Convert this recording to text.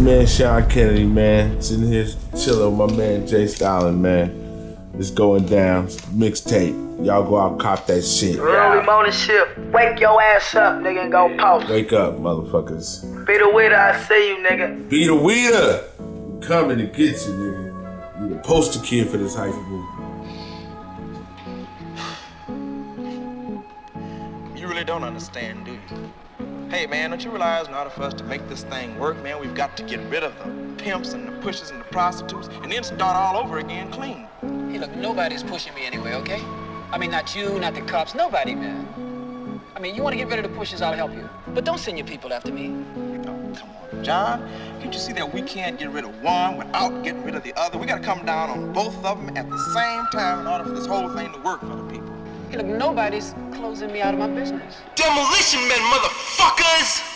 man Sean Kennedy, man. Sitting here chilling with my man Jay Stalin, man. It's going down. Mixtape. Y'all go out and cop that shit. Early morning shift. Wake your ass up, nigga, and go post. Wake up, motherfuckers. Be the weeder, I see you, nigga. Be the weeder. I'm coming to get you, nigga. You the poster kid for this hype movement. You really don't understand, do you? Hey, man, don't you realize in order for us to make this thing work, man, we've got to get rid of the pimps and the pushers and the prostitutes and then start all over again clean. Hey, look, nobody's pushing me anyway, okay? I mean, not you, not the cops, nobody, man. I mean, you want to get rid of the pushers, I'll help you. But don't send your people after me. Oh, come on, John. Can't you see that we can't get rid of one without getting rid of the other? We got to come down on both of them at the same time in order for this whole thing to work for the people. Hey, look, nobody's closing me out of my business. Demolition men, motherfuckers!